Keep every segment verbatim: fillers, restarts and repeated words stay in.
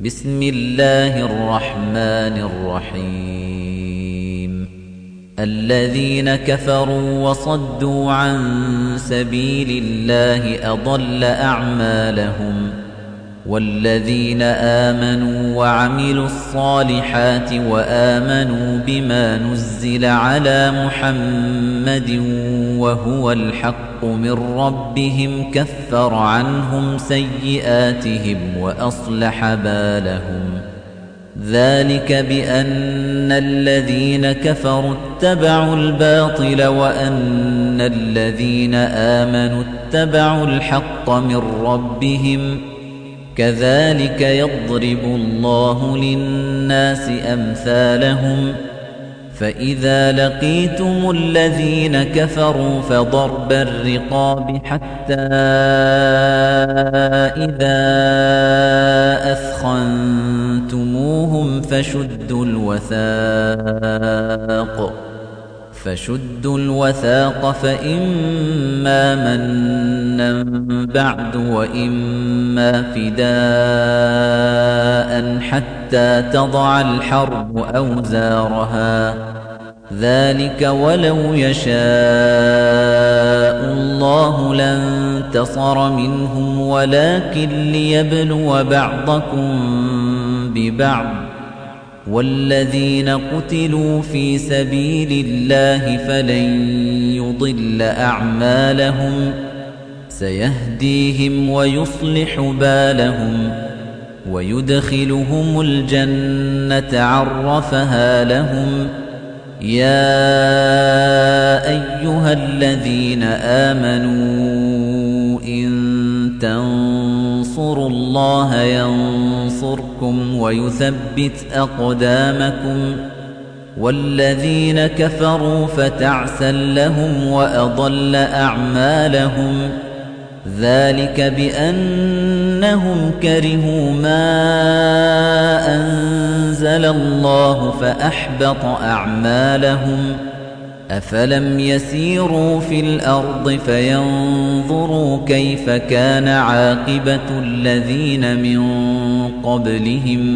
بسم الله الرحمن الرحيم الذين كفروا وصدوا عن سبيل الله أضل أعمالهم والذين آمنوا وعملوا الصالحات وآمنوا بما نزل على محمد وهو الحق من ربهم كفر عنهم سيئاتهم وأصلح بالهم ذلك بأن الذين كفروا اتبعوا الباطل وأن الذين آمنوا اتبعوا الحق من ربهم كذلك يضرب الله للناس أمثالهم فإذا لقيتم الذين كفروا فضرب الرقاب حتى إذا أثخنتموهم فشدوا الوثاق فشدوا الوثاق فإما منا بعد وإما فداء حتى تضع الحرب أوزارها ذلك ولو يشاء الله لانتصر منهم ولكن ليبلو بعضكم ببعض والذين قتلوا في سبيل الله فلن يضل أعمالهم سيهديهم ويصلح بالهم ويدخلهم الجنة عرفها لهم يا أيها الذين آمنوا إن تنصروا الله ينصركم ويثبت أقدامكم والذين كفروا فتعسا لهم وأضل أعمالهم ذلك بأنهم كرهوا ما أنزل الله فأحبط أعمالهم أفلم يسيروا في الأرض فينظروا كيف كان عاقبة الذين من قبلهم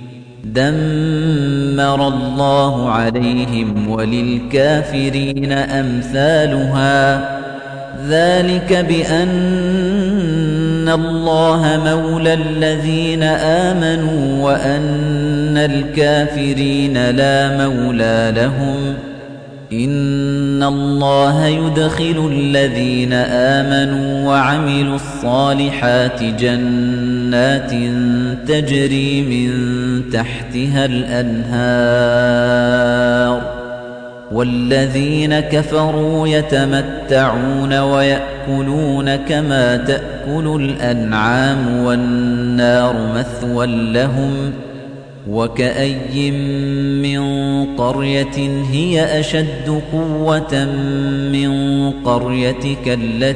دمر الله عليهم وللكافرين أمثالها ذلك بأن الله مولى الذين آمنوا وأن الكافرين لا مولى لهم إن الله يدخل الذين آمنوا وعملوا الصالحات جنات تجري من تحتها الأنهار والذين كفروا يتمتعون ويأكلون كما تأكل الأنعام والنار مثوى لهم وكأي من قرية هي أشد قوة من قريتك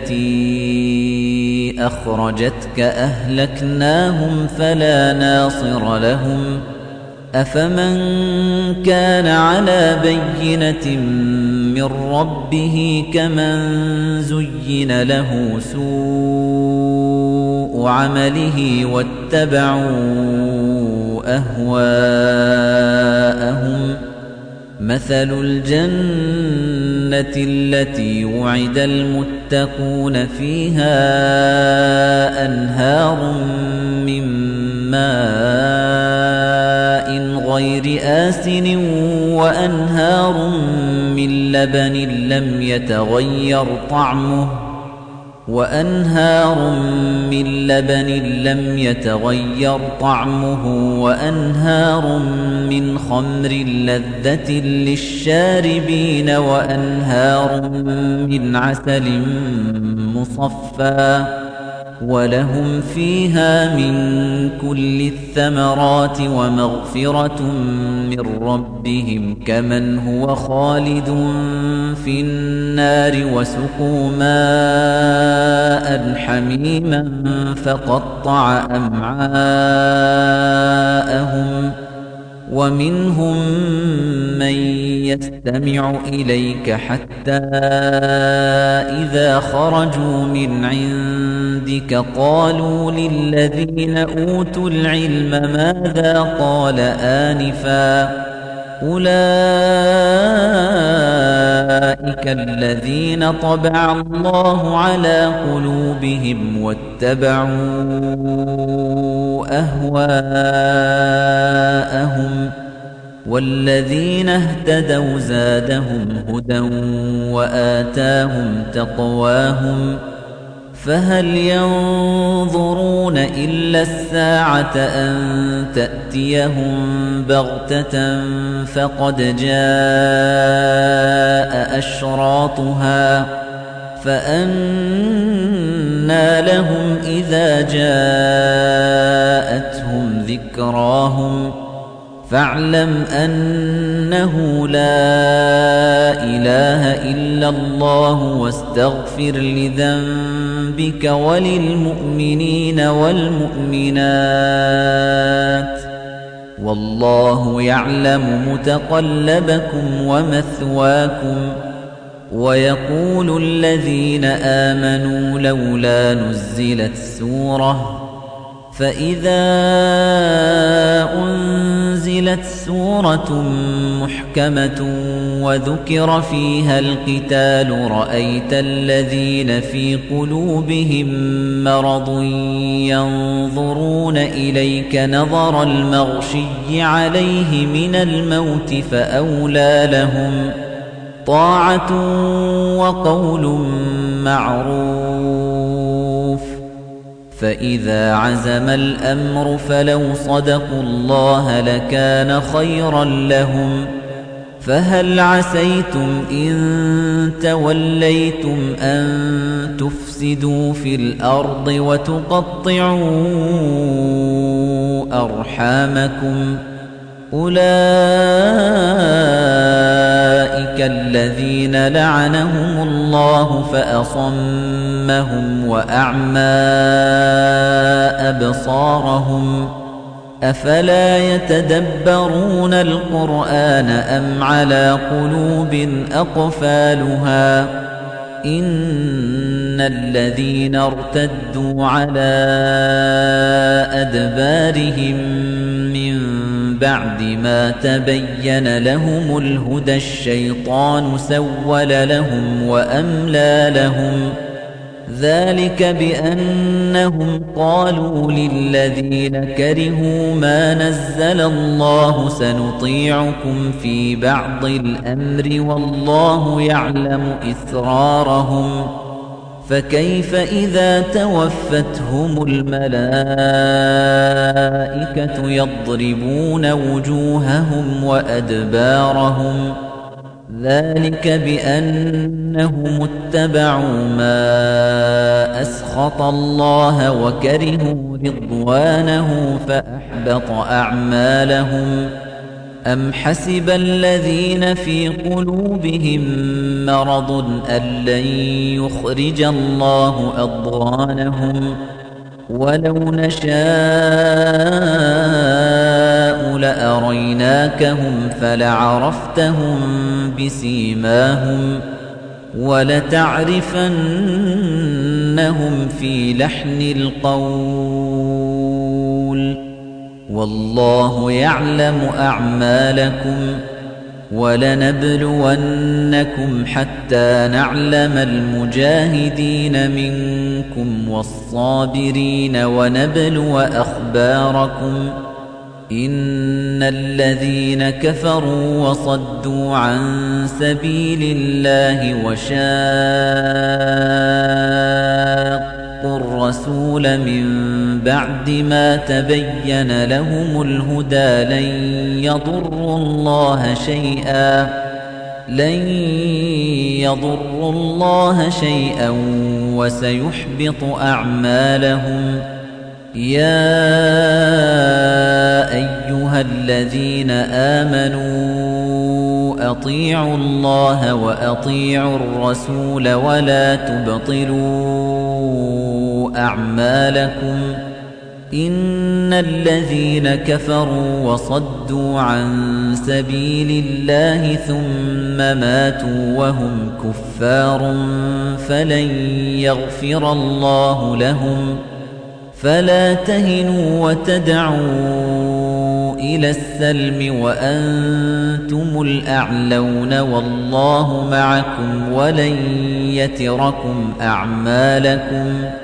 التي أخرجتك أهلكناهم فلا ناصر لهم أفمن كان على بينة من ربه كمن زين له سوء عمله واتبعوا أهواءهم مثل الجنة التي وعد المتقون فيها أنهار من ماء غير آسن وأنهار من لبن لم يتغير طعمه وأنهار من لبن لم يتغير طعمه وأنهار من خمر لذة للشاربين وأنهار من عسل مصفى ولهم فيها من كل الثمرات ومغفرة من ربهم كمن هو خالد في النار وسقوا ماء حميما فقطع أمعاءهم ومنهم من يستمع إليك حتى إذا خرجوا من عندك قالوا للذين أوتوا العلم ماذا قال آنفا أولئك الذين طبع الله على قلوبهم واتبعوا أهواءهم والذين اهتدوا زادهم هدى وآتاهم تقواهم فهل ينظرون إلا الساعة أن تأتيهم بغتة فقد جاء أشراطها فأنى لهم إذا جاءتهم ذكراهم فاعلم أنه لا إله إلا الله واستغفر لذنبك وللمؤمنين والمؤمنات والله يعلم متقلبكم ومثواكم ويقول الذين آمنوا لولا نزلت سورة فإذا أنزلت سورة محكمة وذكر فيها القتال رأيت الذين في قلوبهم مرض ينظرون إليك نظر المغشي عليه من الموت فأولى لهم طاعة وقول معروف فإذا عزم الأمر فلو صدقوا الله لكان خيرا لهم فهل عسيتم إن توليتم أن تفسدوا في الأرض وتقطعوا أرحامكم أولئك الذين لعنهم الله فأصمهم وأعمى أبصارهم أفلا يتدبرون القرآن أم على قلوب أقفالها إن الذين ارتدوا على أدبارهم من بعد ما تبين لهم الهدى الشيطان سول لهم وأملى لهم ذلك بأنهم قالوا للذين كرهوا ما نزل الله سنطيعكم في بعض الأمر والله يعلم إسرارهم فكيف إذا توفتهم الملائكة يضربون وجوههم وأدبارهم ذلك بأنهم اتبعوا ما أسخط الله وكرهوا رضوانه فأحبط أعمالهم أم حسب الذين في قلوبهم مرض أن لن يخرج الله أضغانهم ولو نشاء لأريناكهم فلعرفتهم بسيماهم ولتعرفنهم في لحن القول والله يعلم أعمالكم ولنبلونكم حتى نعلم المجاهدين منكم والصابرين ونبلو أخباركم إن الذين كفروا وصدوا عن سبيل الله وشاقوا الرسول من بعد ما تبين لهم الهدى لن يضروا الله شيئا لن يضروا الله شيئا وسيحبط أعمالهم يا أيها الذين آمنوا أطيعوا الله وأطيعوا الرسول ولا تبطلوا أعمالكم إن الذين كفروا وصدوا عن سبيل الله ثم ماتوا وهم كفار فلن يغفر الله لهم فلا تهنوا وتدعوا إلى السلم وأنتم الأعلون والله معكم ولن يتركم أعمالكم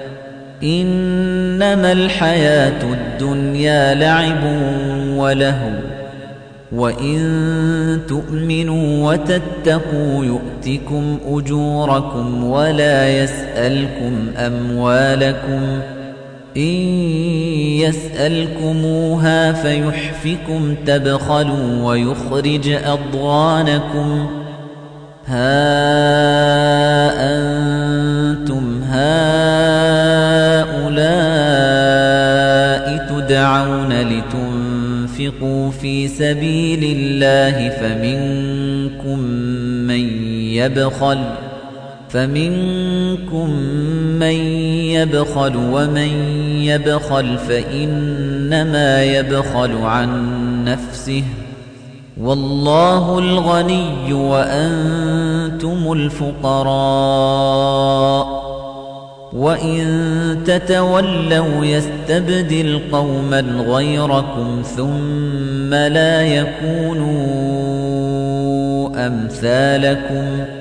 إنما الحياة الدنيا لعب ولهو وإن تؤمنوا وتتقوا يؤتكم أجوركم ولا يسألكم أموالكم إن يسألكموها فيحفكم تبخلوا ويخرج أضغانكم ها أنتم هؤلاء تدعون لتنفقوا في سبيل الله فمنكم من يبخل فمنكم من يبخل ومن يبخل فإنما يبخل عن نفسه والله الغني وأنتم الفقراء وإن تتولوا يستبدل قوما غيركم ثم لا يكونوا أمثالكم